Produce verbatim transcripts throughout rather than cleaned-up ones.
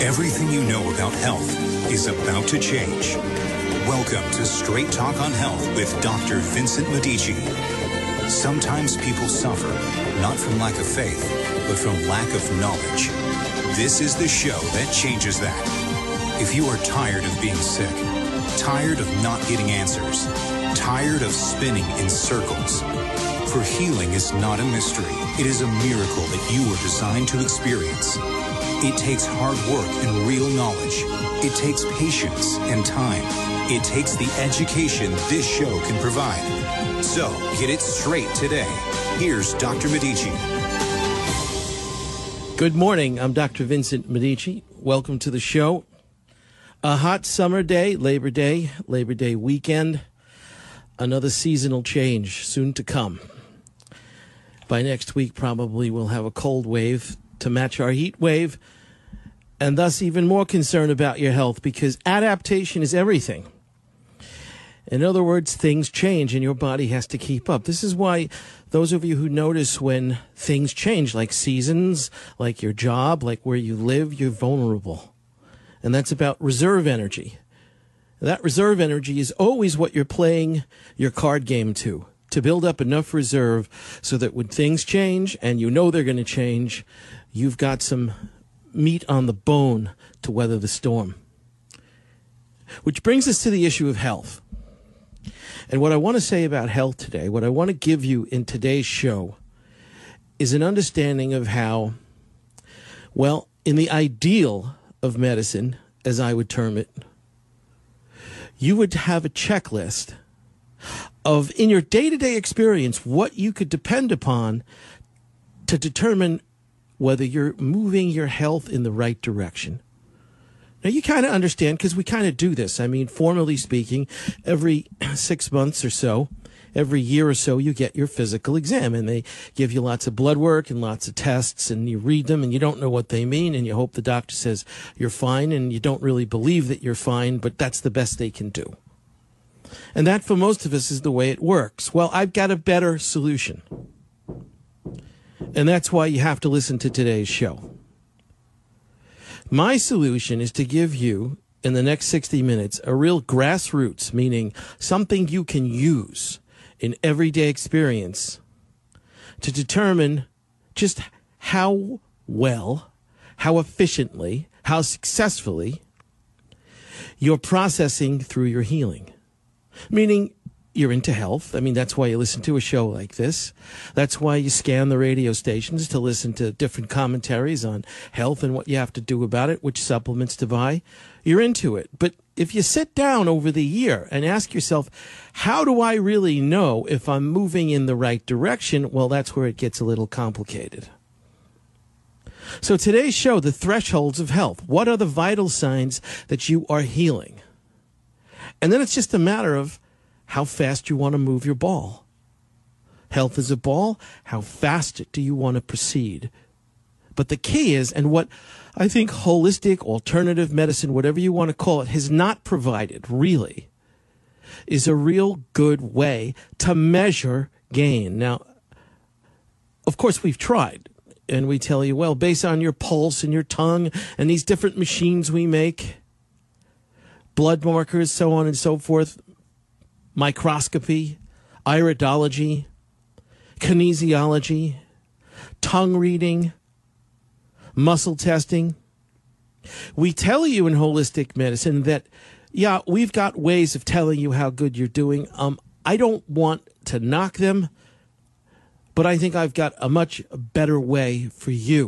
Everything you know about health is about to change. Welcome to Straight Talk on Health with Doctor Vincent Medici. Sometimes people suffer, not from lack of faith, but from lack of knowledge. This is the show that changes that. If you are tired of being sick, tired of not getting answers, tired of spinning in circles, for healing is not a mystery. It is a miracle that you were designed to experience. It takes hard work and real knowledge. It takes patience and time. It takes the education this show can provide. So, get it straight today. Here's Doctor Medici. Good morning. I'm Doctor Vincent Medici. Welcome to the show. A hot summer day, Labor Day, Labor Day weekend. Another seasonal change soon to come. By next week, probably we'll have a cold wave to match our heat wave, and thus even more concerned about your health because adaptation is everything. In other words, things change and your body has to keep up. This is why those of you who notice when things change, like seasons, like your job, like where you live, you're vulnerable. And that's about reserve energy. That reserve energy is always what you're playing your card game to, to build up enough reserve so that when things change, and you know they're going to change, you've got some meat on the bone to weather the storm. Which brings us to the issue of health. And what I want to say about health today, what I want to give you in today's show, is an understanding of how, well, in the ideal of medicine, as I would term it, you would have a checklist of, in your day-to-day experience, what you could depend upon to determine whether you're moving your health in the right direction. Now, you kind of understand, because we kind of do this. I mean, formally speaking, every six months or so, every year or so, you get your physical exam, and they give you lots of blood work and lots of tests, and you read them, and you don't know what they mean, and you hope the doctor says you're fine, and you don't really believe that you're fine, but that's the best they can do. And that, for most of us, is the way it works. Well, I've got a better solution. And that's why you have to listen to today's show. My solution is to give you, in the next sixty minutes, a real grassroots, meaning something you can use in everyday experience to determine just how well, how efficiently, how successfully you're processing through your healing. Meaning, you're into health. I mean, that's why you listen to a show like this. That's why you scan the radio stations to listen to different commentaries on health and what you have to do about it, which supplements to buy. You're into it. But if you sit down over the year and ask yourself, how do I really know if I'm moving in the right direction? Well, that's where it gets a little complicated. So today's show, the thresholds of health. What are the vital signs that you are healing? And then it's just a matter of how fast you want to move your ball. Health is a ball. How fast do you want to proceed? But the key is, and what I think holistic, alternative medicine, whatever you want to call it, has not provided, really, is a real good way to measure gain. Now, of course, we've tried. And we tell you, well, based on your pulse and your tongue and these different machines we make, blood markers, so on and so forth, microscopy, iridology, kinesiology, tongue reading, muscle testing. We tell you in holistic medicine that, yeah, we've got ways of telling you how good you're doing. Um, I don't want to knock them, but I think I've got a much better way for you.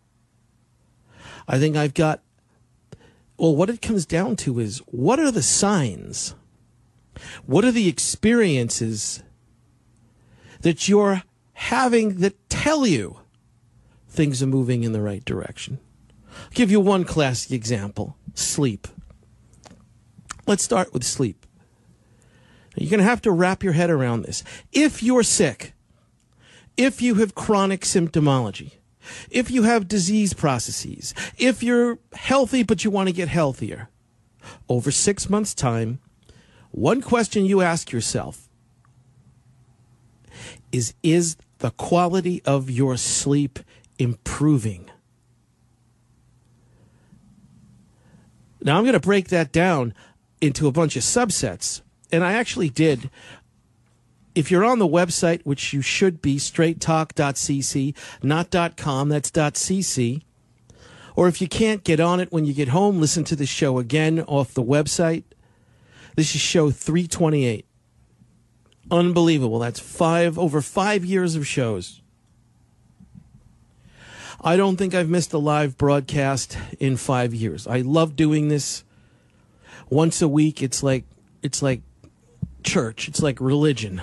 I think I've got, well, what it comes down to is, what are the signs? What are the experiences that you're having that tell you things are moving in the right direction? I'll give you one classic example, sleep. Let's start with sleep. You're going to have to wrap your head around this. If you're sick, if you have chronic symptomology, if you have disease processes, if you're healthy but you want to get healthier, over six months' time, one question you ask yourself is, is the quality of your sleep improving? Now, I'm going to break that down into a bunch of subsets. And I actually did. If you're on the website, which you should be, straight talk dot c c, not .com, that's .cc. Or if you can't get on it when you get home, listen to the show again off the website. This is show three twenty-eight. Unbelievable. That's five over five years of shows. I don't think I've missed a live broadcast in five years. I love doing this. Once a week, it's like it's like church. It's like religion.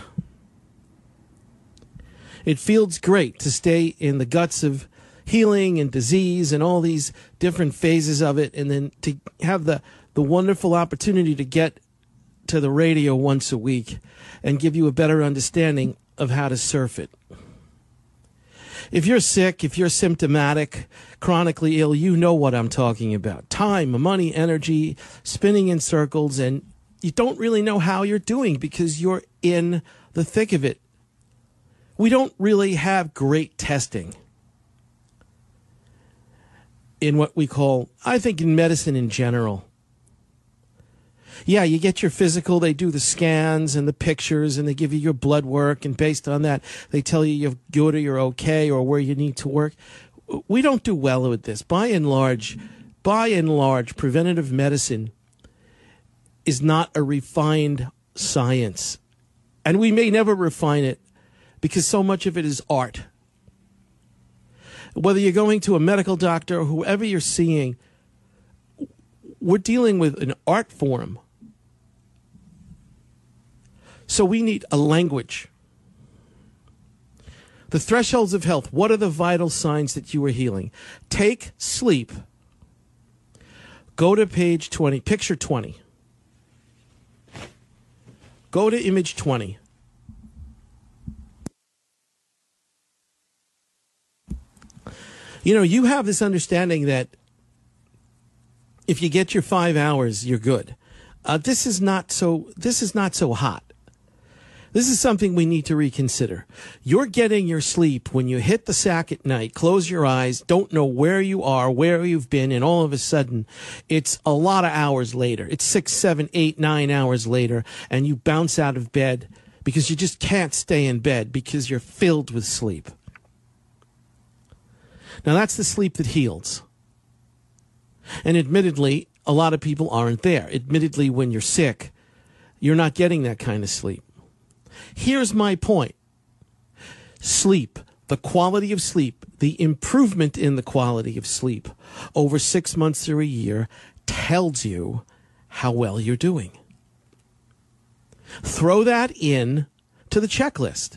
It feels great to stay in the guts of healing and disease and all these different phases of it, and then to have the, the wonderful opportunity to get to the radio once a week and give you a better understanding of how to surf it. If you're sick, if you're symptomatic, chronically ill, you know what I'm talking about. Time, money, energy, spinning in circles, and you don't really know how you're doing because you're in the thick of it. We don't really have great testing in what we call, I think in medicine in general. Yeah, you get your physical, they do the scans and the pictures, and they give you your blood work, and based on that, they tell you you're good or you're okay or where you need to work. We don't do well with this. By and large, by and large, preventative medicine is not a refined science. And we may never refine it because so much of it is art. Whether you're going to a medical doctor or whoever you're seeing, we're dealing with an art form. So we need a language. The thresholds of health. What are the vital signs that you are healing? Take sleep. Go to page twenty. Picture twenty. Go to image twenty. You know, you have this understanding that if you get your five hours, you're good. Uh, this is not so. This is not so hot. This is something we need to reconsider. You're getting your sleep when you hit the sack at night, close your eyes, don't know where you are, where you've been, and all of a sudden, it's a lot of hours later. It's six, seven, eight, nine hours later, and you bounce out of bed because you just can't stay in bed because you're filled with sleep. Now, that's the sleep that heals. And admittedly, a lot of people aren't there. Admittedly, when you're sick, you're not getting that kind of sleep. Here's my point. Sleep, the quality of sleep, the improvement in the quality of sleep over six months or a year tells you how well you're doing. Throw that in to the checklist.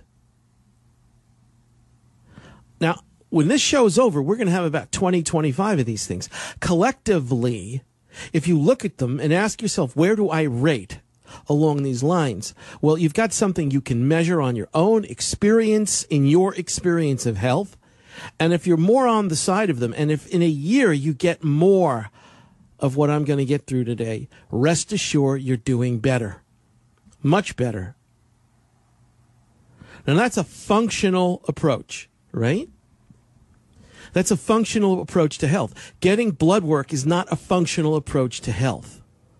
Now, when this show's over, we're going to have about twenty, twenty-five of these things. Collectively, if you look at them and ask yourself, where do I rate along these lines? Well, you've got something you can measure on your own experience, in your experience of health. And if you're more on the side of them, and if in a year you get more of what I'm going to get through today, rest assured you're doing better. Much better. Now, that's a functional approach, right? That's a functional approach to health. Getting blood work is not a functional approach to health.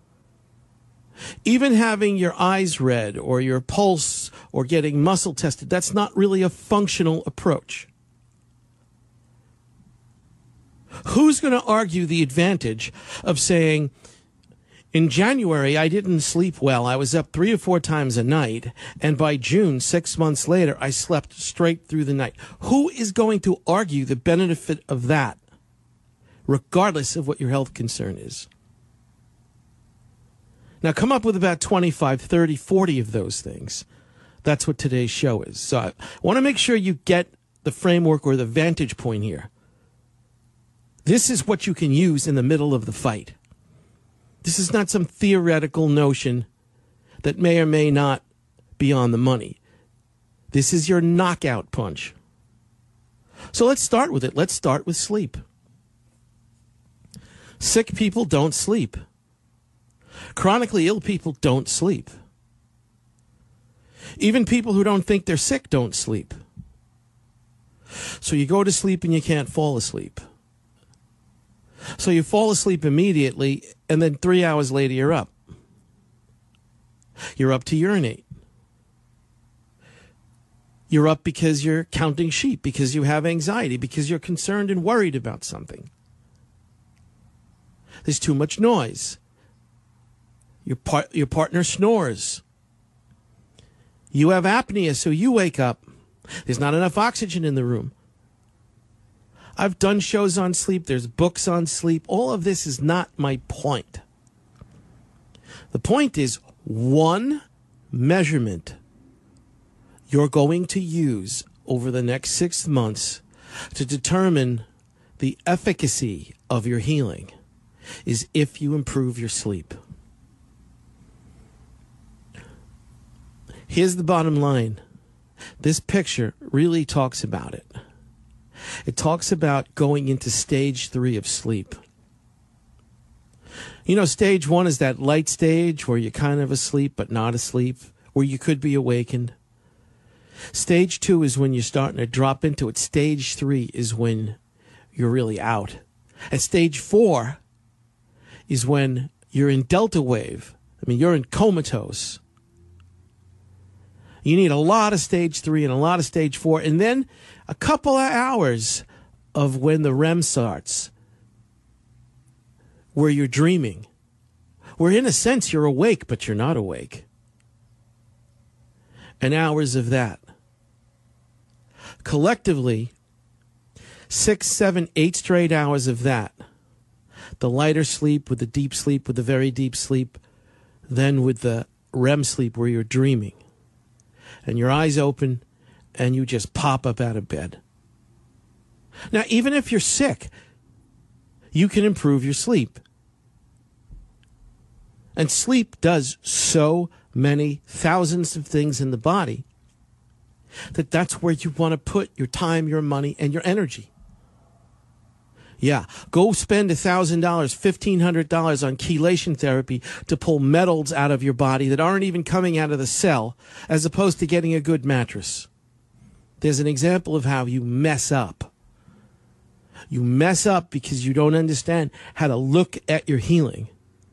Even having your eyes read or your pulse or getting muscle tested, that's not really a functional approach. Who's going to argue the advantage of saying, in January, I didn't sleep well. I was up three or four times a night. And by June, six months later, I slept straight through the night. Who is going to argue the benefit of that, regardless of what your health concern is? Now, come up with about twenty-five, thirty, forty of those things. That's what today's show is. So I want to make sure you get the framework or the vantage point here. This is what you can use in the middle of the fight. This is not some theoretical notion that may or may not be on the money. This is your knockout punch. So let's start with it. Let's start with sleep. Sick people don't sleep. Chronically ill people don't sleep. Even people who don't think they're sick don't sleep. So you go to sleep and you can't fall asleep. So you fall asleep immediately, and then three hours later you're up. You're up to urinate. You're up because you're counting sheep, because you have anxiety, because you're concerned and worried about something. There's too much noise. Your par- your partner snores. You have apnea, so you wake up. There's not enough oxygen in the room. I've done shows on sleep. There's books on sleep. All of this is not my point. The point is one measurement you're going to use over the next six months to determine the efficacy of your healing is if you improve your sleep. Here's the bottom line. This picture really talks about it. It talks about going into stage three of sleep. You know, stage one is that light stage where you're kind of asleep but not asleep, where you could be awakened. Stage two is when you're starting to drop into it. Stage three is when you're really out. And stage four is when you're in delta wave. I mean, you're in comatose. You need a lot of stage three and a lot of stage four, and then a couple of hours of when the R E M starts, where you're dreaming, where in a sense you're awake, but you're not awake. And hours of that. Collectively, six, seven, eight straight hours of that. The lighter sleep with the deep sleep with the very deep sleep, then with the R E M sleep where you're dreaming. And your eyes open, and you just pop up out of bed. Now, even if you're sick, you can improve your sleep. And sleep does so many thousands of things in the body that that's where you want to put your time, your money, and your energy. Yeah, go spend one thousand dollars, fifteen hundred dollars on chelation therapy to pull metals out of your body that aren't even coming out of the cell, as opposed to getting a good mattress. There's an example of how you mess up. You mess up because you don't understand how to look at your healing.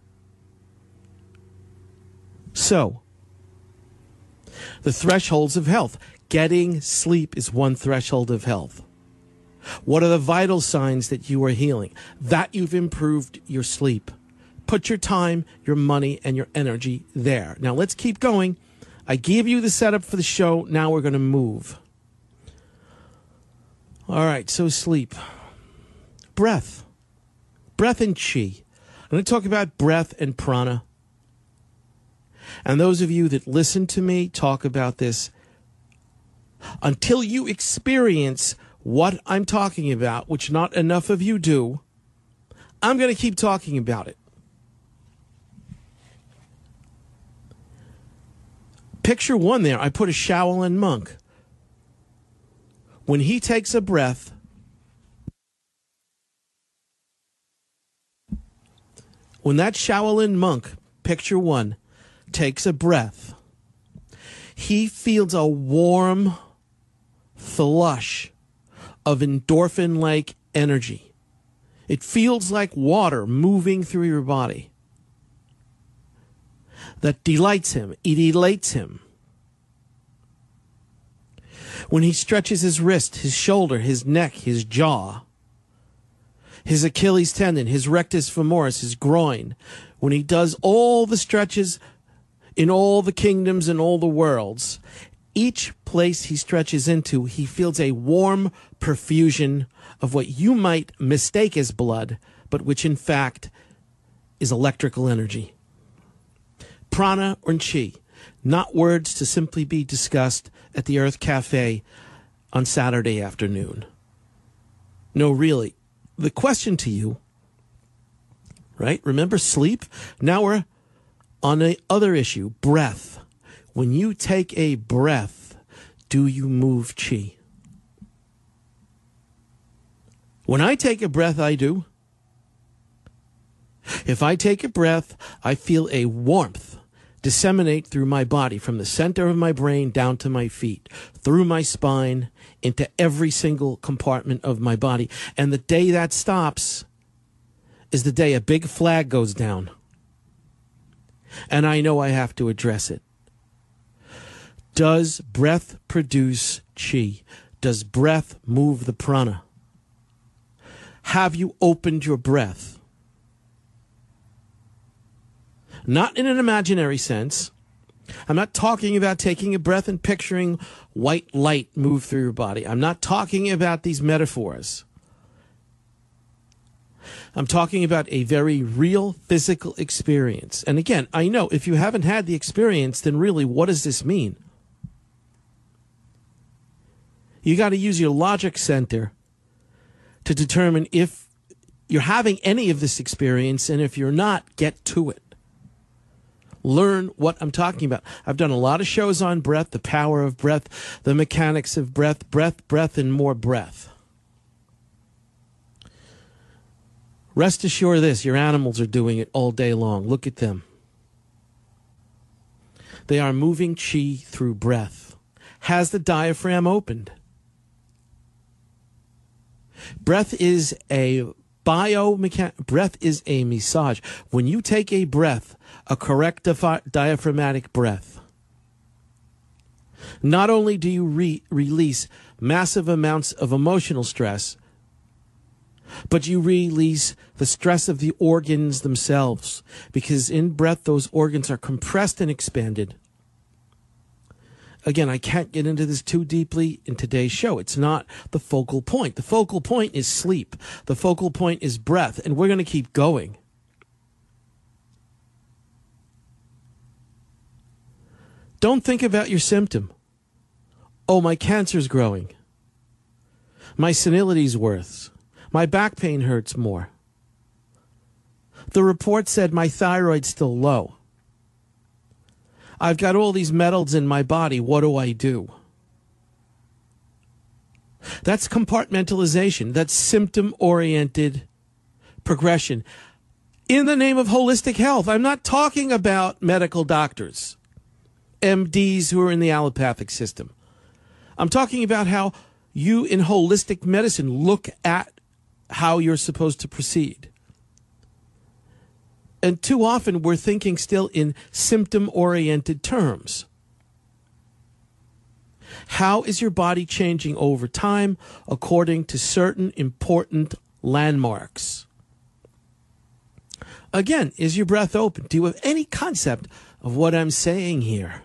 So, the thresholds of health. Getting sleep is one threshold of health. What are the vital signs that you are healing? That you've improved your sleep. Put your time, your money, and your energy there. Now, let's keep going. I gave you the setup for the show. Now we're going to move. All right, so sleep. Breath. Breath and chi. I'm going to talk about breath and prana. And those of you that listen to me talk about this, until you experience what I'm talking about, which not enough of you do, I'm going to keep talking about it. Picture one there. I put a Shaolin monk. When he takes a breath, when that Shaolin monk, picture one, takes a breath, he feels a warm flush of endorphin-like energy. It feels like water moving through your body. That delights him. It elates him. When he stretches his wrist, his shoulder, his neck, his jaw, his Achilles tendon, his rectus femoris, his groin, when he does all the stretches in all the kingdoms and all the worlds, each place he stretches into, he feels a warm perfusion of what you might mistake as blood, but which in fact is electrical energy. Prana or chi, not words to simply be discussed at the Earth Cafe on Saturday afternoon. No, really. The question to you, right? Remember sleep? Now we're on the other issue, breath. When you take a breath, do you move chi? When I take a breath, I do. If I take a breath, I feel a warmth disseminate through my body from the center of my brain down to my feet, through my spine, into every single compartment of my body. And the day that stops is the day a big flag goes down. And I know I have to address it. Does breath produce chi? Does breath move the prana? Have you opened your breath? Not in an imaginary sense. I'm not talking about taking a breath and picturing white light move through your body. I'm not talking about these metaphors. I'm talking about a very real physical experience. And again, I know if you haven't had the experience, then really, what does this mean? You got to use your logic center to determine if you're having any of this experience, and if you're not, get to it. Learn what I'm talking about. I've done a lot of shows on breath, the power of breath, the mechanics of breath, breath, breath, and more breath. Rest assured of this, your animals are doing it all day long. Look at them. They are moving chi through breath. Has the diaphragm opened? Breath is a biomechan- breath is a massage. When you take a breath, a correct di- diaphragmatic breath, not only do you re- release massive amounts of emotional stress, but you release the stress of the organs themselves, because in breath, those organs are compressed and expanded. Again, I can't get into this too deeply in today's show. It's not the focal point. The focal point is sleep. The focal point is breath, and we're going to keep going. Don't think about your symptom. Oh, my cancer's growing. My senility's worse. My back pain hurts more. The report said my thyroid's still low. I've got all these metals in my body. What do I do? That's compartmentalization. That's symptom-oriented progression. In the name of holistic health, I'm not talking about medical doctors, M Ds who are in the allopathic system. I'm talking about how you in holistic medicine look at how you're supposed to proceed. And too often we're thinking still in symptom-oriented terms. How is your body changing over time according to certain important landmarks? Again, is your breath open? Do you have any concept of what I'm saying here?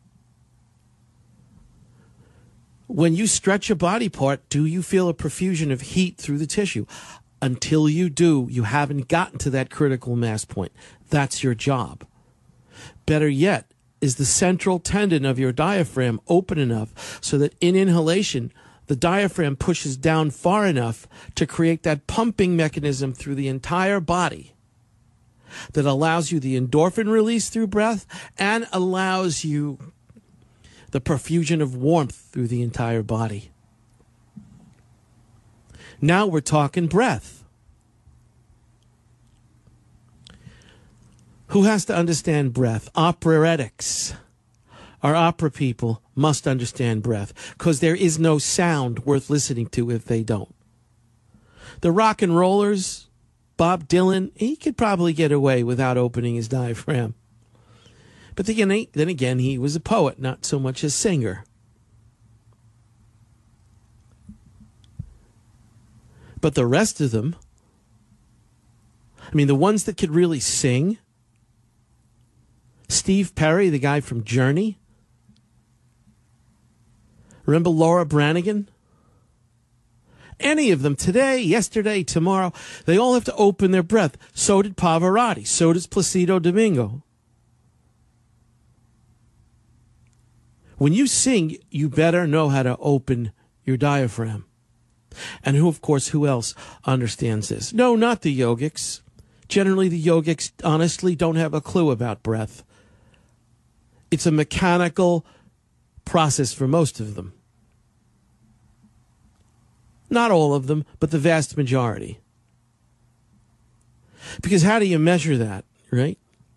When you stretch a body part, do you feel a profusion of heat through the tissue? Until you do, you haven't gotten to that critical mass point. That's your job. Better yet, is the central tendon of your diaphragm open enough so that in inhalation, the diaphragm pushes down far enough to create that pumping mechanism through the entire body that allows you the endorphin release through breath and allows you the profusion of warmth through the entire body. Now we're talking breath. Who has to understand breath? Operetics. Our opera people must understand breath because there is no sound worth listening to if they don't. The rock and rollers, Bob Dylan, he could probably get away without opening his diaphragm. But then, then again, he was a poet, not so much a singer. But the rest of them, I mean, the ones that could really sing, Steve Perry, the guy from Journey. Remember Laura Branigan? Any of them, today, yesterday, tomorrow, they all have to open their breath. So did Pavarotti. So does Placido Domingo. When you sing, you better know how to open your diaphragm. And who, of course, who else understands this? No, not the yogics. Generally, the yogics honestly don't have a clue about breath. It's a mechanical process for most of them. Not all of them, but the vast majority. Because how do you measure that, right?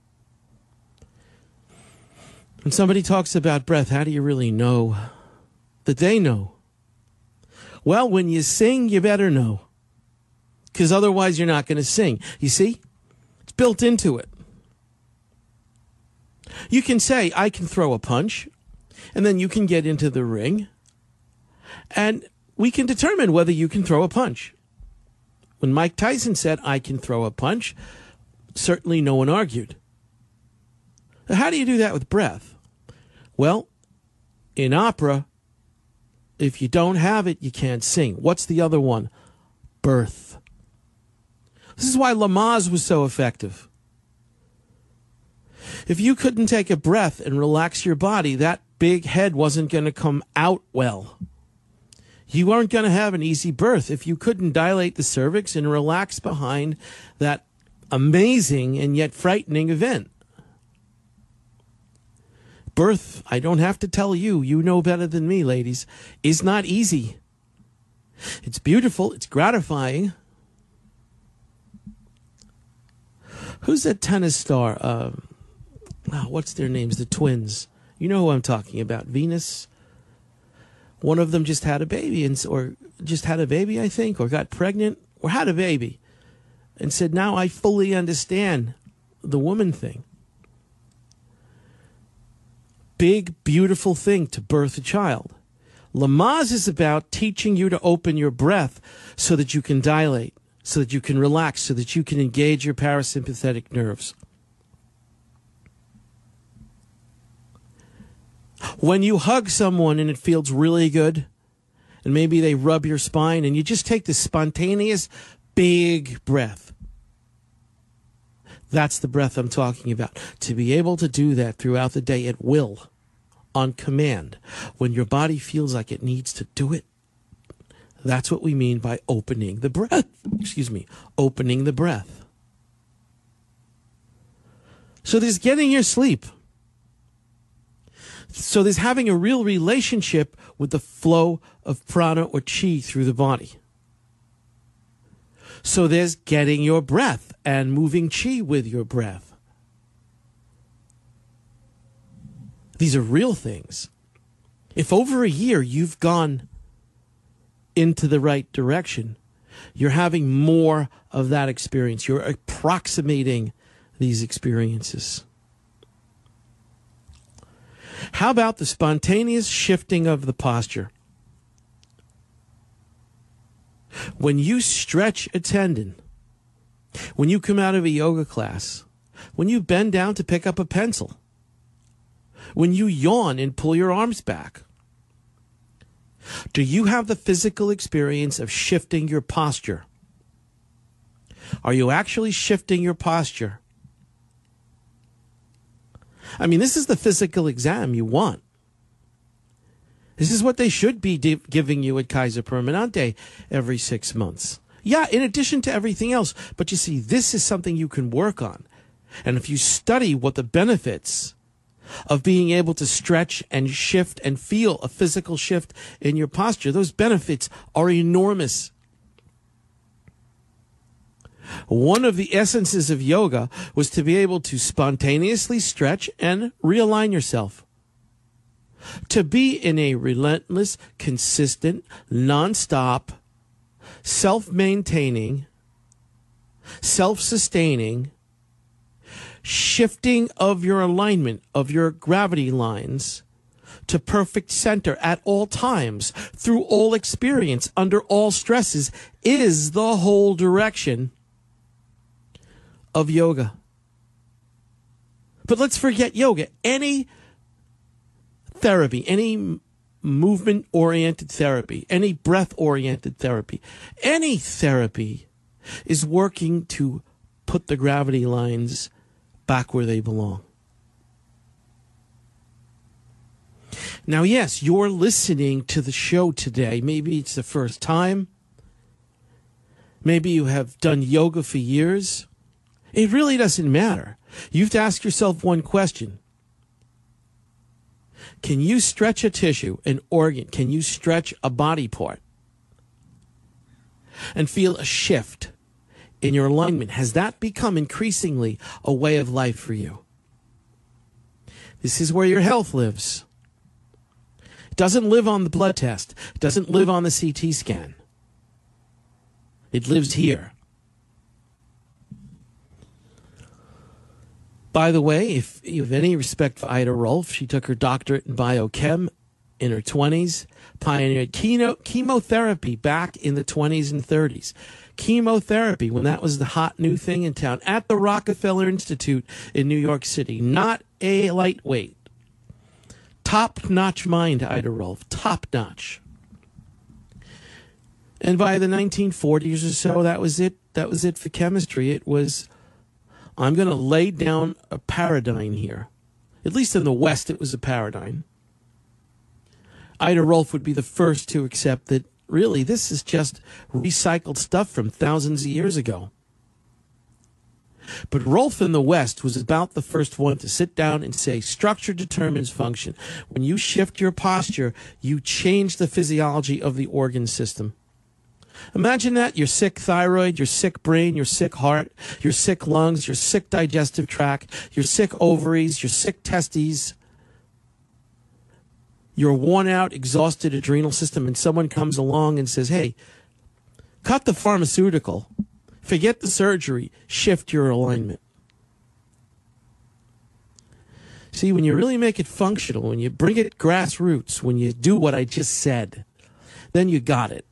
When somebody talks about breath, how do you really know that they know? Well, when you sing, you better know. because otherwise you're not going to sing. You see? It's built into it. You can say, I can throw a punch, and then you can get into the ring, and we can determine whether you can throw a punch. When Mike Tyson said, I can throw a punch, certainly no one argued. How do you do that with breath? Well, in opera, if you don't have it, you can't sing. What's the other one? Birth. This is why Lamaze was so effective. If you couldn't take a breath and relax your body, that big head wasn't going to come out well. You weren't going to have an easy birth if you couldn't dilate the cervix and relax behind that amazing and yet frightening event. Birth, I don't have to tell you, you know better than me, ladies, is not easy. It's beautiful, it's gratifying. Who's that tennis star? Uh, oh, what's their names? The twins. You know who I'm talking about. Venus. One of them just had a baby, and or just had a baby, I think, or got pregnant, or had a baby, and said, now I fully understand the woman thing. Big, beautiful thing to birth a child. Lamaze is about teaching you to open your breath so that you can dilate, so that you can relax, so that you can engage your parasympathetic nerves. When you hug someone and it feels really good, and maybe they rub your spine, and you just take this spontaneous, big breath. That's the breath I'm talking about. To be able to do that throughout the day at will, on command, when your body feels like it needs to do it. That's what we mean by opening the breath. Excuse me, opening the breath. So there's getting your sleep. So there's having a real relationship with the flow of prana or chi through the body. So there's getting your breath and moving chi with your breath. These are real things. If over a year you've gone into the right direction, you're having more of that experience. You're approximating these experiences. How about the spontaneous shifting of the posture? When you stretch a tendon, when you come out of a yoga class, when you bend down to pick up a pencil, when you yawn and pull your arms back, do you have the physical experience of shifting your posture? Are you actually shifting your posture? I mean, this is the physical exam you want. This is what they should be di- giving you at Kaiser Permanente every six months. Yeah, in addition to everything else. But you see, this is something you can work on. And if you study what the benefits of being able to stretch and shift and feel a physical shift in your posture, those benefits are enormous. One of the essences of yoga was to be able to spontaneously stretch and realign yourself. To be in a relentless, consistent, nonstop, self-maintaining, self-sustaining, shifting of your alignment, of your gravity lines to perfect center at all times, through all experience, under all stresses, is the whole direction of yoga. But let's forget yoga. Any therapy, any movement-oriented therapy, any breath-oriented therapy, any therapy is working to put the gravity lines back where they belong. Now, yes, you're listening to the show today. Maybe it's the first time. Maybe you have done yoga for years. It really doesn't matter. You have to ask yourself one question. Can you stretch a tissue, an organ? Can you stretch a body part and feel a shift in your alignment? Has that become increasingly a way of life for you? This is where your health lives. It doesn't live on the blood test. It doesn't live on the C T scan. It lives here By the way, if you have any respect for Ida Rolf, she took her doctorate in biochem in her twenties, pioneered chemo- chemotherapy back in the twenties and thirties. Chemotherapy, when that was the hot new thing in town, at the Rockefeller Institute in New York City. Not a lightweight. Top-notch mind, Ida Rolf. Top-notch. And by the nineteen forties or so, that was it. That was it for chemistry. It was, I'm going to lay down a paradigm here. At least in the West, it was a paradigm. Ida Rolf would be the first to accept that, really, this is just recycled stuff from thousands of years ago. But Rolf in the West was about the first one to sit down and say, structure determines function. When you shift your posture, you change the physiology of the organ system. Imagine that, your sick thyroid, your sick brain, your sick heart, your sick lungs, your sick digestive tract, your sick ovaries, your sick testes, your worn out, exhausted adrenal system, and someone comes along and says, hey, cut the pharmaceutical, forget the surgery, shift your alignment. See, when you really make it functional, when you bring it grassroots, when you do what I just said, then you got it.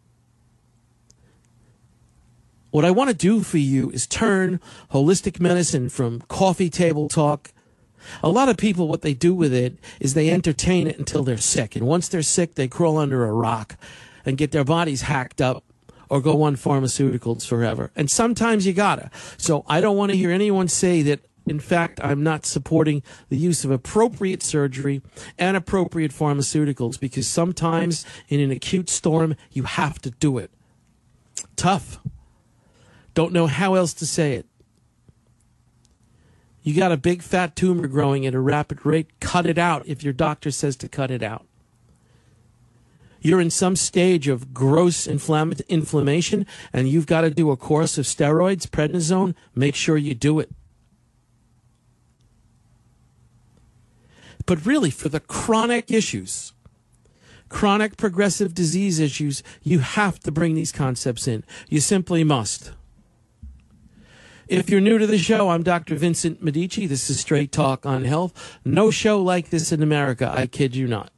What I want to do for you is turn holistic medicine from coffee table talk. A lot of people, what they do with it is they entertain it until they're sick. And once they're sick, they crawl under a rock and get their bodies hacked up or go on pharmaceuticals forever. And sometimes you gotta. So I don't want to hear anyone say that, in fact, I'm not supporting the use of appropriate surgery and appropriate pharmaceuticals, because sometimes in an acute storm, you have to do it. Tough. Don't know how else to say it. You got a big fat tumor growing at a rapid rate, cut it out if your doctor says to cut it out. You're in some stage of gross inflamm- inflammation and you've got to do a course of steroids, prednisone, make sure you do it. But really, for the chronic issues, chronic progressive disease issues, you have to bring these concepts in. You simply must. If you're new to the show, I'm Doctor Vincent Medici. This is Straight Talk on Health. No show like this in America, I kid you not.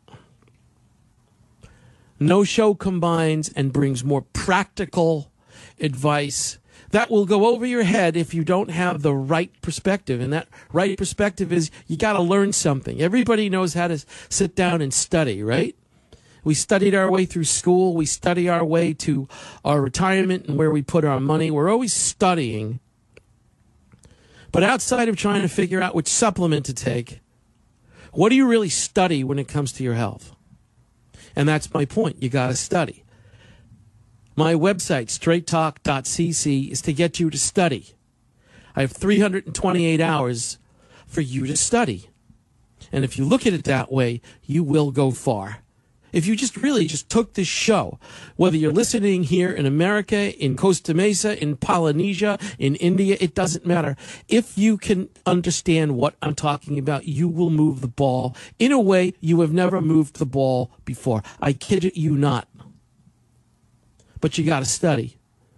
No show combines and brings more practical advice that will go over your head if you don't have the right perspective. And that right perspective is you got to learn something. Everybody knows how to sit down and study, right? We studied our way through school. We study our way to our retirement and where we put our money. We're always studying. But outside of trying to figure out which supplement to take, what do you really study when it comes to your health? And that's my point. You got to study. My website, straight talk dot c c, is to get you to study. I have three hundred twenty-eight hours for you to study. And if you look at it that way, you will go far. If you just really just took this show, whether you're listening here in America, in Costa Mesa, in Polynesia, in India, it doesn't matter. If you can understand what I'm talking about, you will move the ball in a way you have never moved the ball before. I kid you not. But you got to study.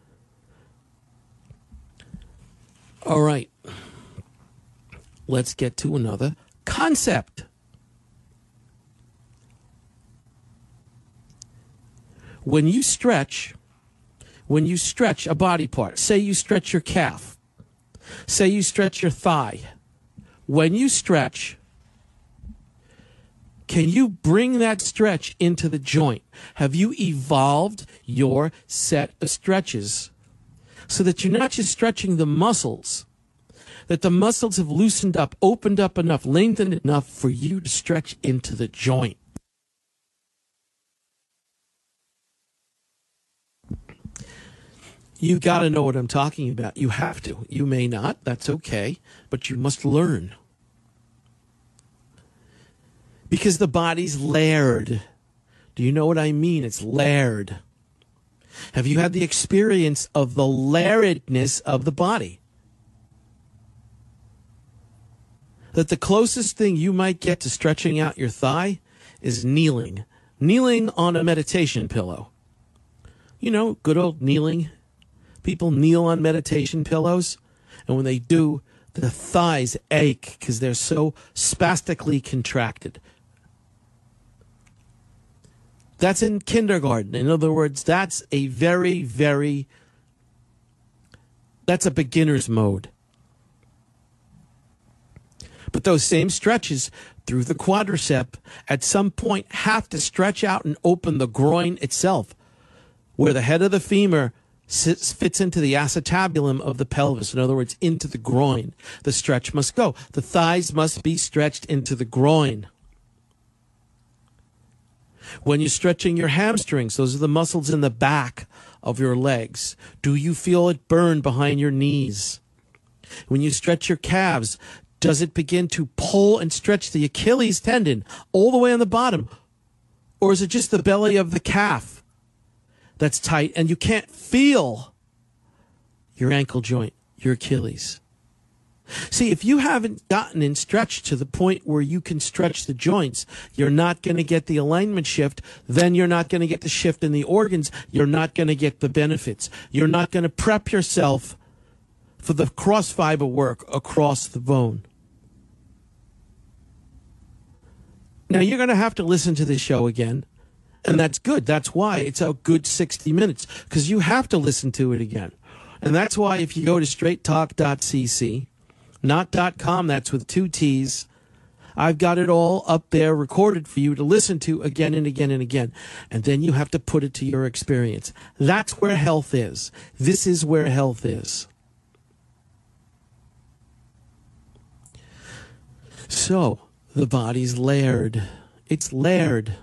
All right. Let's get to another concept. When you stretch, when you stretch a body part, say you stretch your calf, say you stretch your thigh, when you stretch, can you bring that stretch into the joint? Have you evolved your set of stretches so that you're not just stretching the muscles, that the muscles have loosened up, opened up enough, lengthened enough for you to stretch into the joint? You got to know what I'm talking about. You have to. You may not. That's okay. But you must learn. Because the body's layered. Do you know what I mean? It's layered. Have you had the experience of the layeredness of the body? That the closest thing you might get to stretching out your thigh is kneeling. Kneeling on a meditation pillow. You know, good old kneeling. People kneel on meditation pillows, and when they do, The thighs ache because they're so spastically contracted. That's in kindergarten. In other words, that's a very, very, that's a beginner's mode. But those same stretches through the quadricep at some point have to stretch out and open the groin itself, where the head of the femur sits, fits into the acetabulum of the pelvis. In other words, into the groin. The stretch must go. The thighs must be stretched into the groin. When you're stretching your hamstrings, those are the muscles in the back of your legs. Do you feel it burn behind your knees? When you stretch your calves, does it begin to pull and stretch the Achilles tendon all the way on the bottom? Or is it just the belly of the calf that's tight and you can't feel your ankle joint, your Achilles? See, if you haven't gotten in stretched to the point where you can stretch the joints, you're not going to get the alignment shift. Then you're not going to get the shift in the organs. You're not going to get the benefits. You're not going to prep yourself for the cross fiber work across the bone. Now, you're going to have to listen to this show again, and that's good. That's why it's a good sixty minutes, because you have to listen to it again. And that's why if you go to straight talk dot c c, not .com, that's with two T's, I've got it all up there recorded for you to listen to again and again and again. And then you have to put it to your experience. That's where health is. This is where health is. So, the body's layered. It's layered.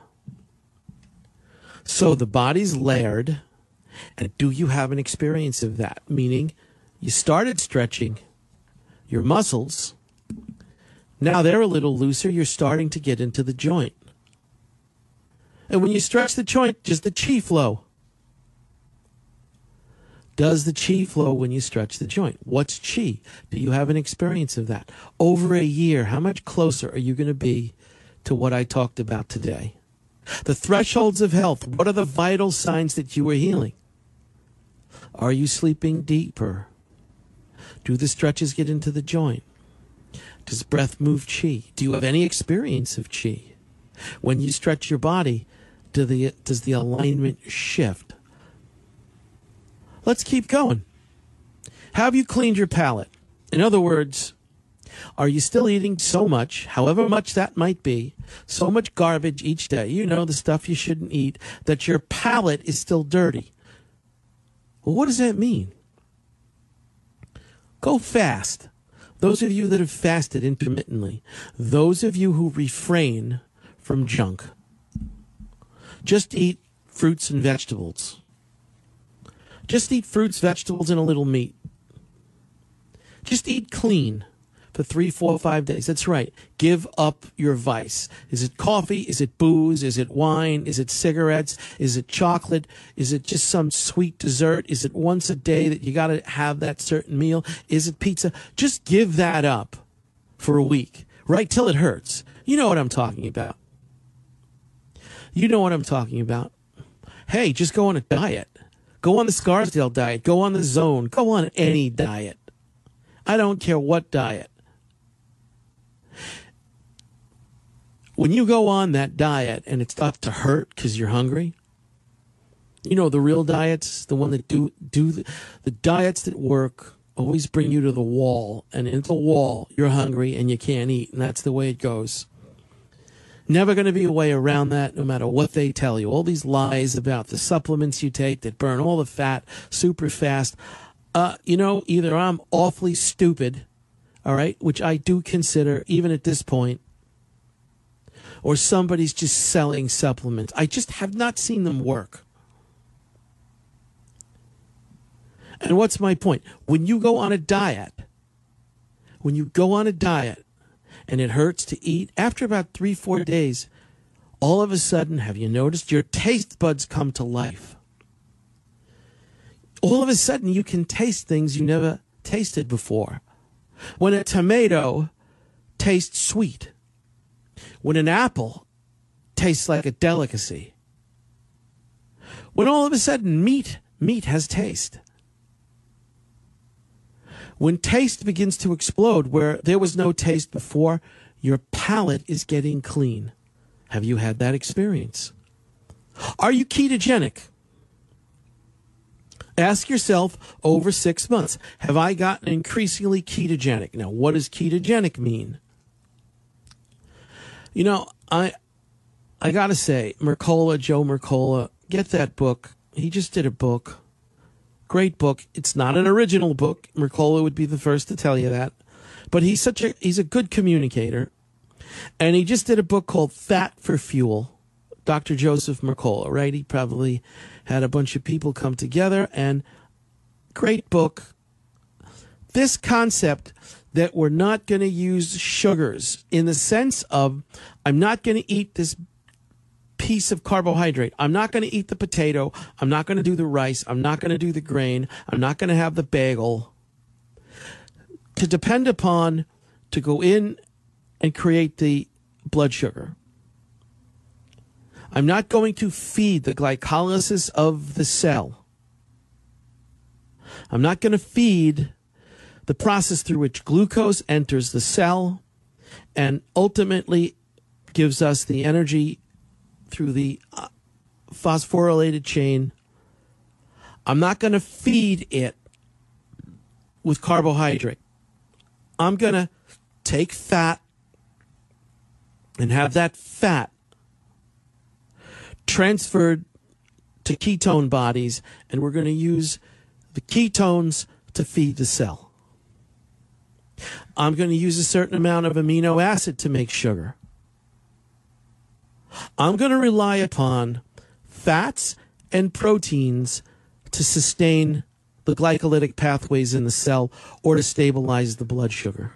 So the body's layered. And do you have an experience of that? Meaning, you started stretching your muscles. Now they're a little looser. You're starting to get into the joint. And when you stretch the joint, does the chi flow? Does the chi flow when you stretch the joint? What's chi? Do you have an experience of that? Over a year, how much closer are you going to be to what I talked about today? The thresholds of health. What are the vital signs that you are healing? Are you sleeping deeper? Do the stretches get into the joint? Does breath move chi? Do you have any experience of chi? When you stretch your body, do the, does the alignment shift? Let's keep going. Have you cleaned your palate? In other words, are you still eating so much, however much that might be, so much garbage each day, you know, the stuff you shouldn't eat, that your palate is still dirty? Well, what does that mean? Go fast. Those of you that have fasted intermittently, those of you who refrain from junk, just eat fruits and vegetables. Just eat fruits, vegetables, and a little meat. Just eat clean for three, four, five days. That's right. Give up your vice. Is it coffee? Is it booze? Is it wine? Is it cigarettes? Is it chocolate? Is it just some sweet dessert? Is it once a day that you got to have that certain meal? Is it pizza? Just give that up for a week, right till it hurts. You know what I'm talking about. You know what I'm talking about. Hey, just go on a diet. Go on the Scarsdale diet. Go on the Zone. Go on any diet. I don't care what diet. When you go on that diet and it starts to hurt because you're hungry, you know, the real diets, the one that do, do the, the diets that work always bring you to the wall. And into the wall, you're hungry and you can't eat. And that's the way it goes. Never going to be a way around that, no matter what they tell you. All these lies about the supplements you take that burn all the fat super fast. Uh, you know, either I'm awfully stupid, all right, which I do consider even at this point, or somebody's just selling supplements. I just have not seen them work. And what's my point? When you go on a diet, when you go on a diet, and it hurts to eat, after about three, four days, all of a sudden, have you noticed your taste buds come to life? All of a sudden, you can taste things you never tasted before. When a tomato tastes sweet, when an apple tastes like a delicacy, when all of a sudden meat, meat has taste. When taste begins to explode where there was no taste before, your palate is getting clean. Have you had that experience? Are you ketogenic? Ask yourself over six months, have I gotten increasingly ketogenic? Now, what does ketogenic mean? You know, I I got to say, Mercola, Joe Mercola, get that book. He just did a book. Great book. It's not an original book. Mercola would be the first to tell you that. But he's such a he's a good communicator. And he just did a book called Fat for Fuel. Doctor Joseph Mercola, right? He probably had a bunch of people come together, and great book. This concept that we're not going to use sugars in the sense of I'm not going to eat this piece of carbohydrate. I'm not going to eat the potato. I'm not going to do the rice. I'm not going to do the grain. I'm not going to have the bagel. To depend upon, to go in and create the blood sugar. I'm not going to feed the glycolysis of the cell. I'm not going to feed the process through which glucose enters the cell and ultimately gives us the energy through the phosphorylated chain. I'm not going to feed it with carbohydrate. I'm going to take fat and have that fat transferred to ketone bodies, and we're going to use the ketones to feed the cell. I'm going to use a certain amount of amino acid to make sugar. I'm going to rely upon fats and proteins to sustain the glycolytic pathways in the cell or to stabilize the blood sugar.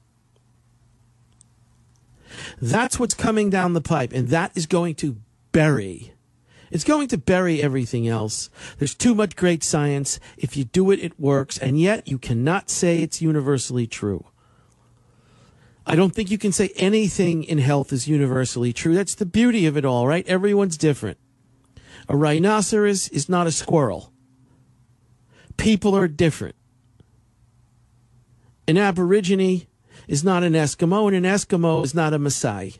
That's what's coming down the pipe, and that is going to bury. It's going to bury everything else. There's too much great science. If you do it, it works, and yet you cannot say it's universally true. I don't think you can say anything in health is universally true. That's the beauty of it all, right? Everyone's different. A rhinoceros is not a squirrel. People are different. An Aborigine is not an Eskimo, and an Eskimo is not a Maasai.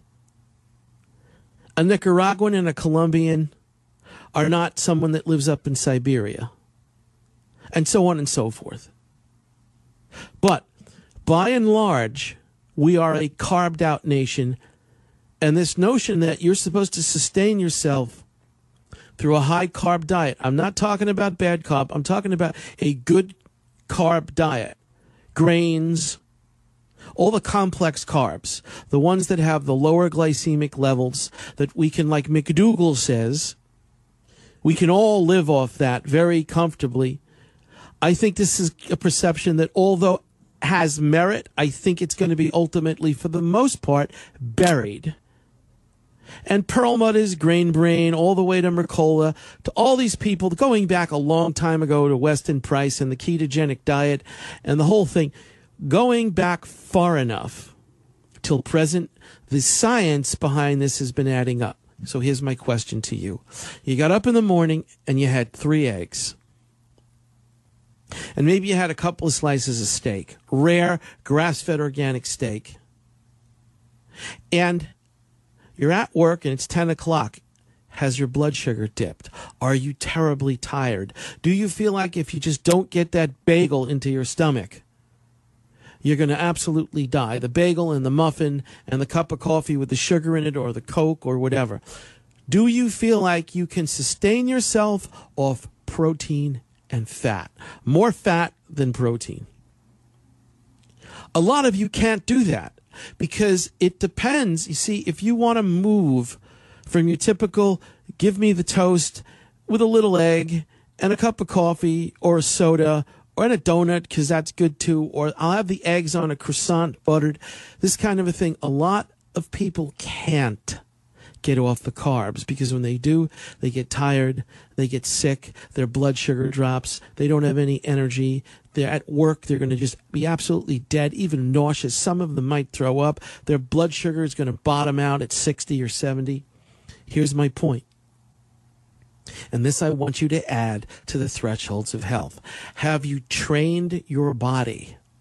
A Nicaraguan and a Colombian are not someone that lives up in Siberia, and so on and so forth. But by and large, we are a carved out nation, and this notion that you're supposed to sustain yourself through a high carb diet. I'm not talking about bad carb. I'm talking about a good carb diet. Grains, all the complex carbs, the ones that have the lower glycemic levels that we can, like McDougall says, we can all live off that very comfortably. I think this is a perception that, although has merit, I think it's going to be ultimately, for the most part, buried. And Perlmutter is Grain Brain, all the way to Mercola, to all these people, going back a long time ago to Weston Price and the ketogenic diet and the whole thing. Going back far enough till present, the science behind this has been adding up. So here's my question to you. You got up in the morning and you had three eggs. And maybe you had a couple of slices of steak, rare grass-fed organic steak. And you're at work and it's ten o'clock. Has your blood sugar dipped? Are you terribly tired? Do you feel like if you just don't get that bagel into your stomach, you're going to absolutely die? The bagel and the muffin and the cup of coffee with the sugar in it, or the Coke or whatever. Do you feel like you can sustain yourself off protein and fat? More fat than protein. A lot of you can't do that because it depends. You see, if you want to move from your typical give me the toast with a little egg and a cup of coffee or a soda or a donut, because that's good too, or I'll have the eggs on a croissant buttered, this kind of a thing. A lot of people can't get off the carbs because when they do, they get tired, they get sick, their blood sugar drops, they don't have any energy, they're at work, they're going to just be absolutely dead, even nauseous. Some of them might throw up. Their blood sugar is going to bottom out at sixty or seventy. Here's my point. And this I want you to add to the thresholds of health. Have you trained your body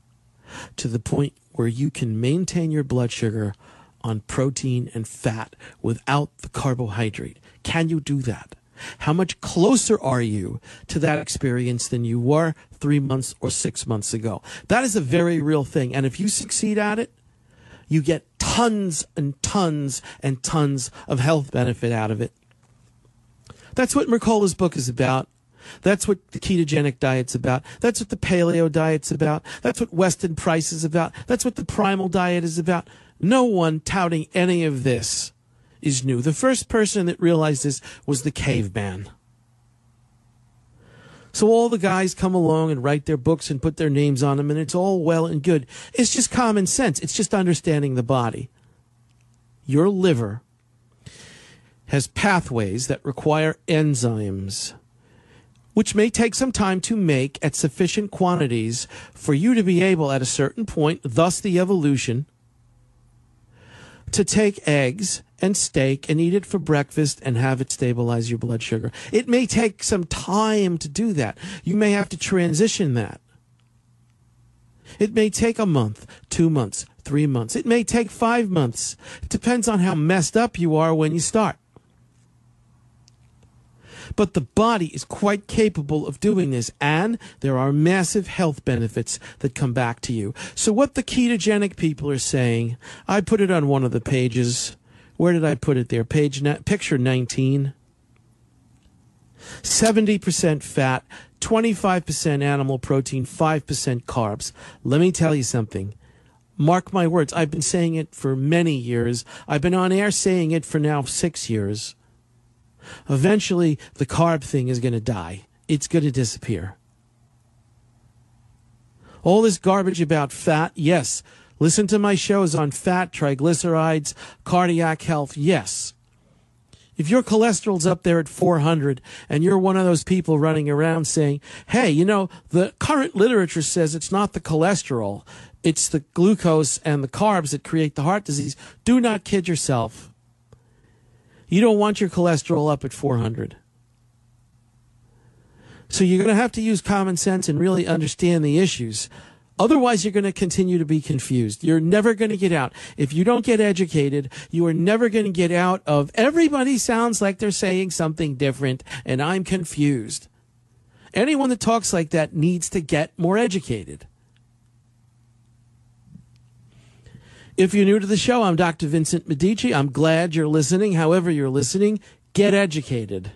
to the point where you can maintain your blood sugar on protein and fat without the carbohydrate? Can you do that? How much closer are you to that experience than you were three months or six months ago? That is a very real thing. And if you succeed at it, you get tons and tons and tons of health benefit out of it. That's what Mercola's book is about. That's what the ketogenic diet's about. That's what the paleo diet's about. That's what Weston Price is about. That's what the primal diet is about. No one touting any of this is new. The first person that realized this was the caveman. So all the guys come along and write their books and put their names on them, and it's all well and good. It's just common sense. It's just understanding the body. Your liver has pathways that require enzymes, which may take some time to make at sufficient quantities for you to be able at a certain point, thus the evolution, to take eggs and steak and eat it for breakfast and have it stabilize your blood sugar. It may take some time to do that. You may have to transition that. It may take a month, two months, three months. It may take five months. It depends on how messed up you are when you start. But the body is quite capable of doing this, and there are massive health benefits that come back to you. So what the ketogenic people are saying, I put it on one of the pages. Where did I put it there? Page picture nineteen. seventy percent fat, twenty-five percent animal protein, five percent carbs. Let me tell you something. Mark my words. I've been saying it for many years. I've been on air saying it for now six years. Eventually, the carb thing is going to die. It's going to disappear. All this garbage about fat, yes. Listen to my shows on fat, triglycerides, cardiac health, yes. If your cholesterol's up there at four hundred and you're one of those people running around saying, hey, you know, the current literature says it's not the cholesterol, it's the glucose and the carbs that create the heart disease, do not kid yourself. You don't want your cholesterol up at four hundred. So you're going to have to use common sense and really understand the issues. Otherwise, you're going to continue to be confused. You're never going to get out. If you don't get educated, you are never going to get out of everybody sounds like they're saying something different and I'm confused. Anyone that talks like that needs to get more educated. If you're new to the show, I'm Doctor Vincent Medici. I'm glad you're listening. However you're listening, get educated.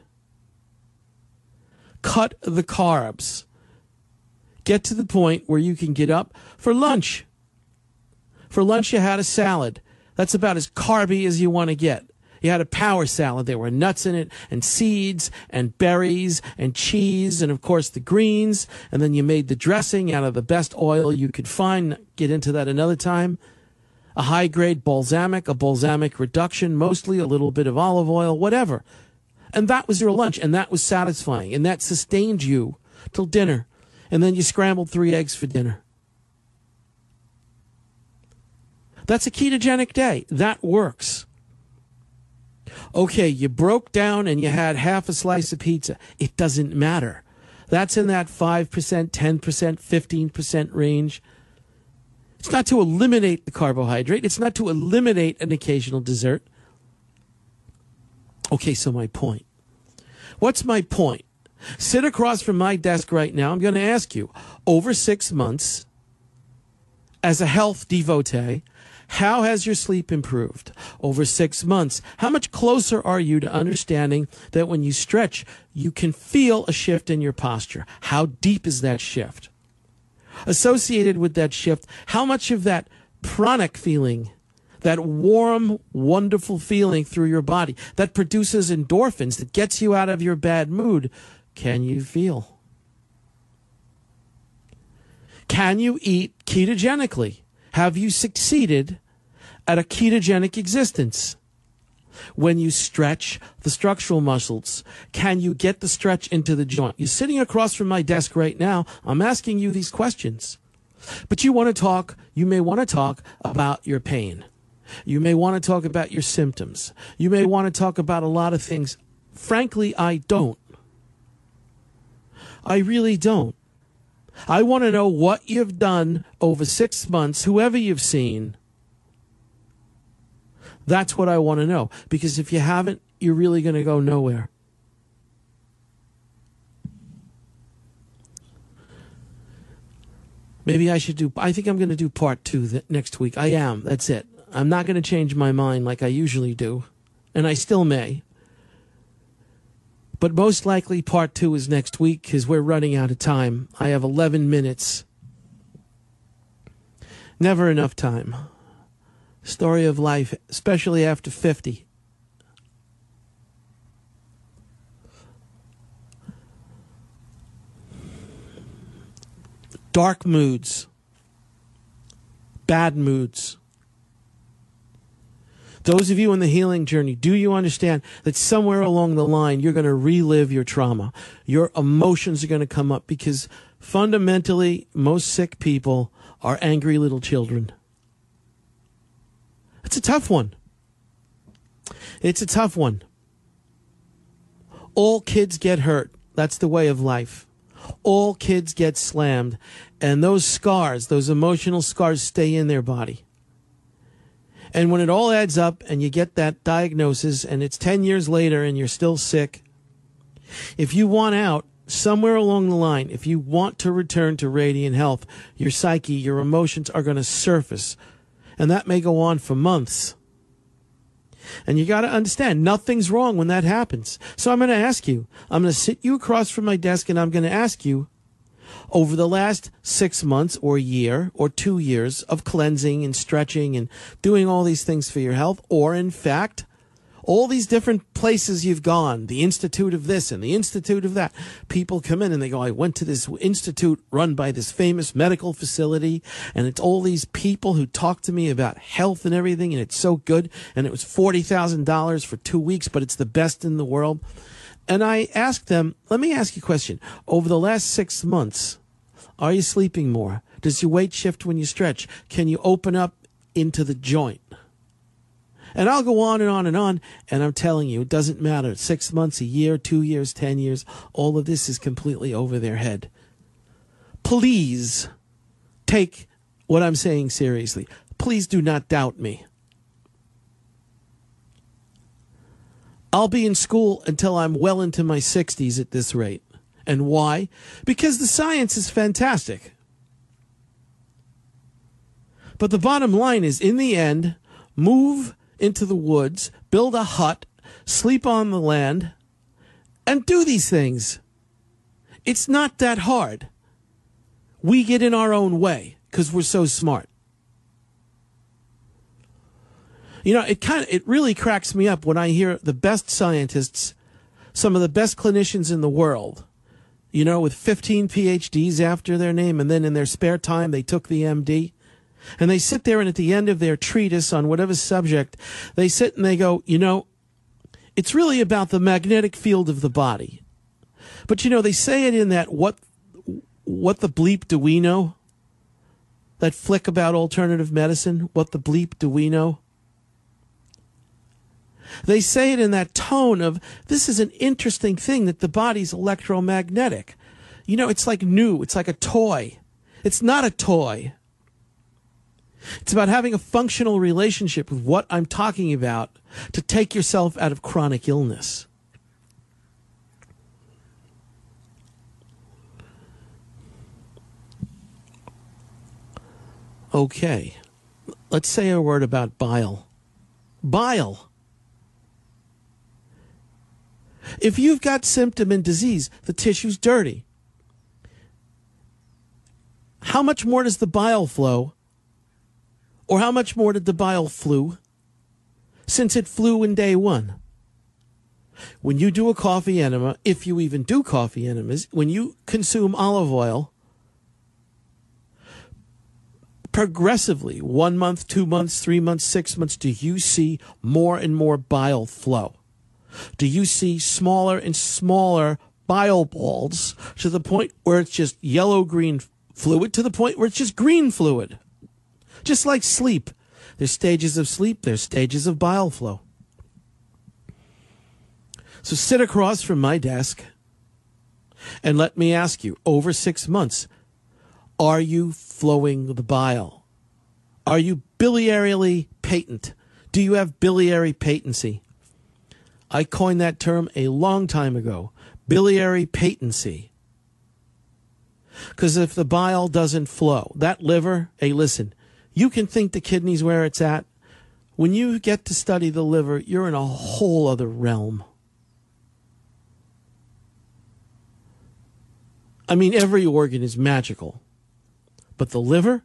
Cut the carbs. Get to the point where you can get up for lunch. For lunch, you had a salad. That's about as carby as you want to get. You had a power salad. There were nuts in it and seeds and berries and cheese and, of course, the greens. And then you made the dressing out of the best oil you could find. Get into that another time. A high-grade balsamic, a balsamic reduction, mostly a little bit of olive oil, whatever. And that was your lunch, and that was satisfying, and that sustained you till dinner. And then you scrambled three eggs for dinner. That's a ketogenic day. That works. Okay, you broke down and you had half a slice of pizza. It doesn't matter. That's in that five percent, ten percent, fifteen percent range. It's not to eliminate the carbohydrate. It's not to eliminate an occasional dessert. Okay, so my point. What's my point? Sit across from my desk right now. I'm going to ask you, over six months, as a health devotee, how has your sleep improved? Over six months, how much closer are you to understanding that when you stretch, you can feel a shift in your posture? How deep is that shift? Associated with that shift, how much of that pranic feeling, that warm, wonderful feeling through your body that produces endorphins, that gets you out of your bad mood, can you feel? Can you eat ketogenically? Have you succeeded at a ketogenic existence? When you stretch the structural muscles, can you get the stretch into the joint? You're sitting across from my desk right now. I'm asking you these questions. But you want to talk, you may want to talk about your pain. You may want to talk about your symptoms. You may want to talk about a lot of things. Frankly, I don't. I really don't. I want to know what you've done over six months, whoever you've seen. That's what I want to know. Because if you haven't, you're really going to go nowhere. Maybe I should do, I think I'm going to do part two th- next week. I am. That's it. I'm not going to change my mind like I usually do. And I still may. But most likely part two is next week because we're running out of time. I have eleven minutes. Never enough time. Story of life, especially after fifty. Dark moods. Bad moods. Those of you in the healing journey, do you understand that somewhere along the line you're going to relive your trauma? Your emotions are going to come up because fundamentally most sick people are angry little children. It's a tough one. It's a tough one. All kids get hurt. That's the way of life. All kids get slammed. And those scars, those emotional scars, stay in their body. And when it all adds up and you get that diagnosis and it's ten years later and you're still sick, if you want out, somewhere along the line, if you want to return to radiant health, your psyche, your emotions are going to surface. And that may go on for months. And you got to understand, nothing's wrong when that happens. So I'm going to ask you, I'm going to sit you across from my desk and I'm going to ask you, over the last six months or year or two years of cleansing and stretching and doing all these things for your health, or in fact, all these different places you've gone, the institute of this and the institute of that, people come in and they go, I went to this institute run by this famous medical facility, and it's all these people who talk to me about health and everything, and it's so good, and it was forty thousand dollars for two weeks, but it's the best in the world. And I ask them, let me ask you a question. Over the last six months, are you sleeping more? Does your weight shift when you stretch? Can you open up into the joint? And I'll go on and on and on, and I'm telling you, it doesn't matter. Six months, a year, two years, ten years, all of this is completely over their head. Please take what I'm saying seriously. Please do not doubt me. I'll be in school until I'm well into my sixties at this rate. And why? Because the science is fantastic. But the bottom line is, in the end, move into the woods, build a hut, sleep on the land, and do these things. It's not that hard. We get in our own way because we're so smart. You know, it kind of, it really cracks me up when I hear the best scientists, some of the best clinicians in the world, you know, with fifteen P H Ds after their name, and then in their spare time they took the M D, and they sit there and at the end of their treatise on whatever subject, they sit and they go, you know, it's really about the magnetic field of the body. But, you know, they say it in that what, what the bleep do we know? That flick about alternative medicine, what the bleep do we know? They say it in that tone of, this is an interesting thing that the body's electromagnetic. You know, it's like new. It's like a toy. It's not a toy. It's about having a functional relationship with what I'm talking about to take yourself out of chronic illness. Okay. Let's say a word about bile. Bile. If you've got symptom and disease, the tissue's dirty. How much more does the bile flow? Or how much more did the bile flew since it flew in day one? When you do a coffee enema, if you even do coffee enemas, when you consume olive oil, progressively, one month, two months, three months, six months, do you see more and more bile flow? Do you see smaller and smaller bile balls to the point where it's just yellow-green fluid to the point where it's just green fluid? Just like sleep. There's stages of sleep, there's stages of bile flow. So sit across from my desk and let me ask you, over six months, Are you flowing the bile? Are you biliarily patent? Do you have biliary patency? I coined that term a long time ago, biliary patency. Because if the bile doesn't flow, that liver, hey, listen, you can think the kidney's where it's at. When you get to study the liver, you're in a whole other realm. I mean, every organ is magical. But the liver,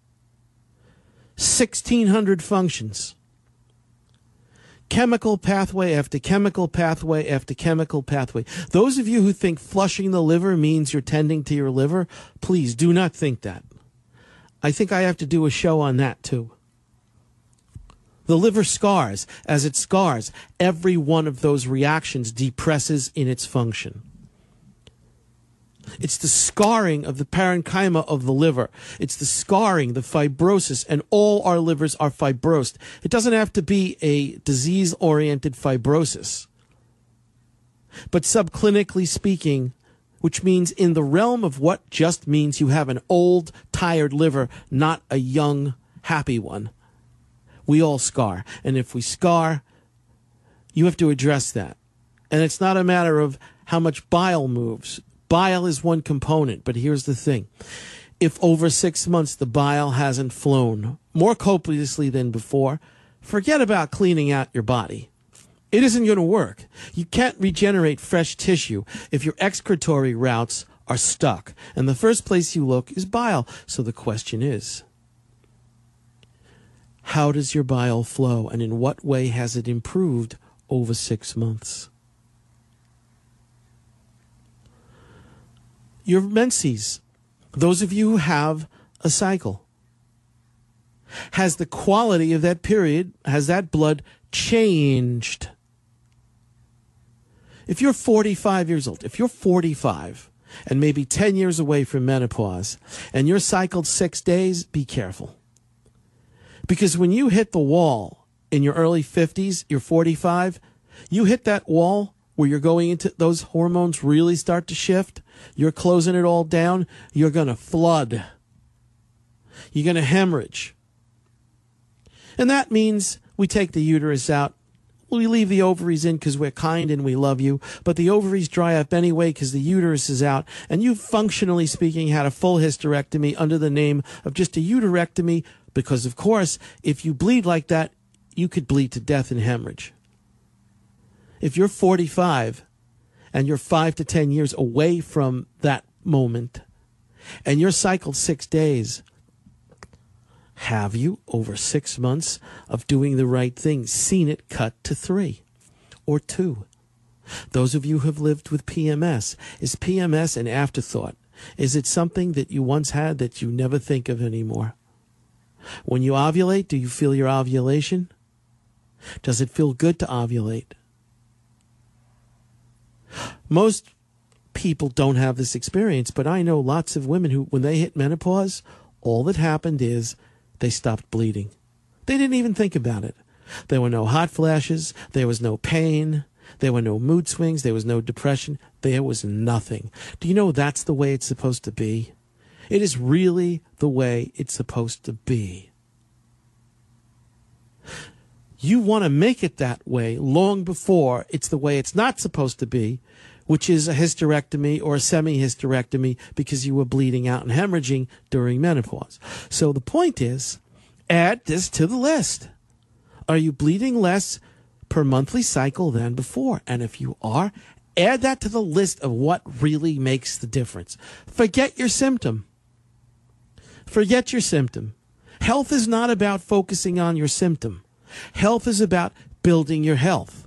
sixteen hundred functions. Chemical pathway after chemical pathway after chemical pathway. Those of you who think flushing the liver means you're tending to your liver, please do not think that. I think I have to do a show on that too. The liver scars. As it scars, every one of those reactions depresses in its function. It's the scarring of the parenchyma of the liver. It's the scarring, the fibrosis, and all our livers are fibrosed. It doesn't have to be a disease-oriented fibrosis. But subclinically speaking, which means in the realm of what just means you have an old, tired liver, not a young, happy one, we all scar. And if we scar, you have to address that. And it's not a matter of how much bile moves. Bile is one component, but here's the thing. If over six months the bile hasn't flown more copiously than before, forget about cleaning out your body. It isn't going to work. You can't regenerate fresh tissue if your excretory routes are stuck. And the first place you look is bile. So the question is, how does your bile flow, and in what way has it improved over six months? Your menses, those of you who have a cycle, has the quality of that period, has that blood changed? If you're forty-five years old, if you're forty-five and maybe ten years away from menopause, and you're cycled six days, be careful. Because when you hit the wall in your early fifties, you're forty-five, you hit that wall where you're going into those hormones really start to shift, you're closing it all down, you're going to flood. You're going to hemorrhage. And that means we take the uterus out. We leave the ovaries in because we're kind and we love you, but the ovaries dry up anyway because the uterus is out, and you, functionally speaking, had a full hysterectomy under the name of just a uterectomy because, of course, if you bleed like that, you could bleed to death and hemorrhage. If you're forty-five and you're five to ten years away from that moment and you're cycled six days, have you, over six months of doing the right thing, seen it cut to three or two? Those of you who have lived with P M S, is P M S an afterthought? Is it something that you once had that you never think of anymore? When you ovulate, do you feel your ovulation? Does it feel good to ovulate? Most people don't have this experience, but I know lots of women who, when they hit menopause, all that happened is they stopped bleeding. They didn't even think about it. There were no hot flashes. There was no pain. There were no mood swings. There was no depression. There was nothing. Do you know that's the way it's supposed to be? It is really the way it's supposed to be. You want to make it that way long before it's the way it's not supposed to be, which is a hysterectomy or a semi-hysterectomy because you were bleeding out and hemorrhaging during menopause. So the point is, add this to the list. Are you bleeding less per monthly cycle than before? And if you are, add that to the list of what really makes the difference. Forget your symptom. Forget your symptom. Health is not about focusing on your symptom. Health is about building your health.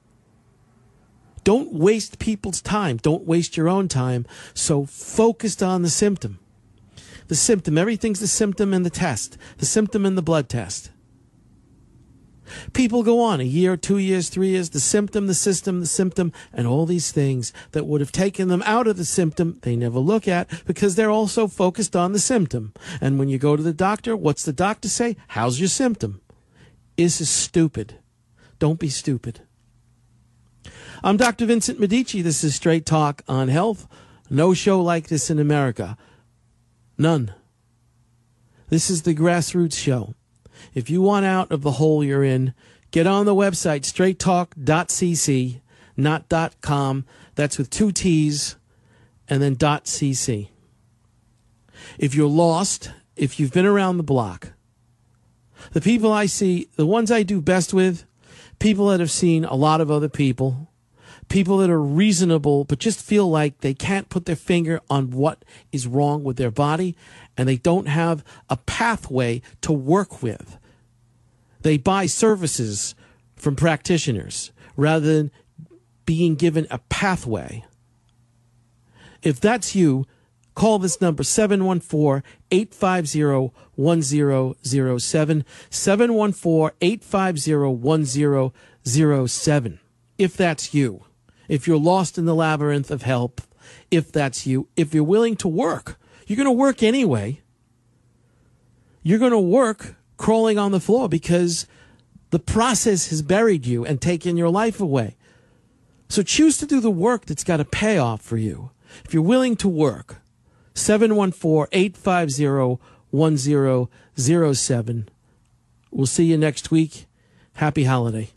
Don't waste people's time. Don't waste your own time. So focused on the symptom. The symptom. Everything's the symptom and the test. The symptom and the blood test. People go on a year, two years, three years, the symptom, the system, the symptom, and all these things that would have taken them out of the symptom, they never look at because they're also focused on the symptom. And when you go to the doctor, what's the doctor say? How's your symptom? This is stupid. Don't be stupid. I'm Doctor Vincent Medici. This is Straight Talk on Health. No show like this in America. None. This is the Grassroots Show. If you want out of the hole you're in, get on the website, straight talk dot c c, not .com. That's with two T's and then .cc. If you're lost, if you've been around the block, the people I see, the ones I do best with, people that have seen a lot of other people, people that are reasonable but just feel like they can't put their finger on what is wrong with their body and they don't have a pathway to work with. They buy services from practitioners rather than being given a pathway. If that's you, call this number, seven one four, eight five zero, one zero zero seven, seven one four, eight five zero, one zero zero seven. If that's you, if you're lost in the labyrinth of help, if that's you, if you're willing to work, you're going to work anyway. You're going to work crawling on the floor because the process has buried you and taken your life away. So choose to do the work that's got a payoff for you. If you're willing to work, seven one four, eight five zero, one zero zero seven. We'll see you next week. Happy holiday.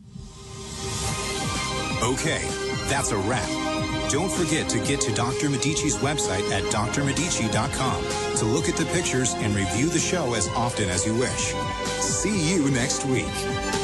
Okay, that's a wrap. Don't forget to get to Doctor Medici's website at d r medici dot com to look at the pictures and review the show as often as you wish. See you next week.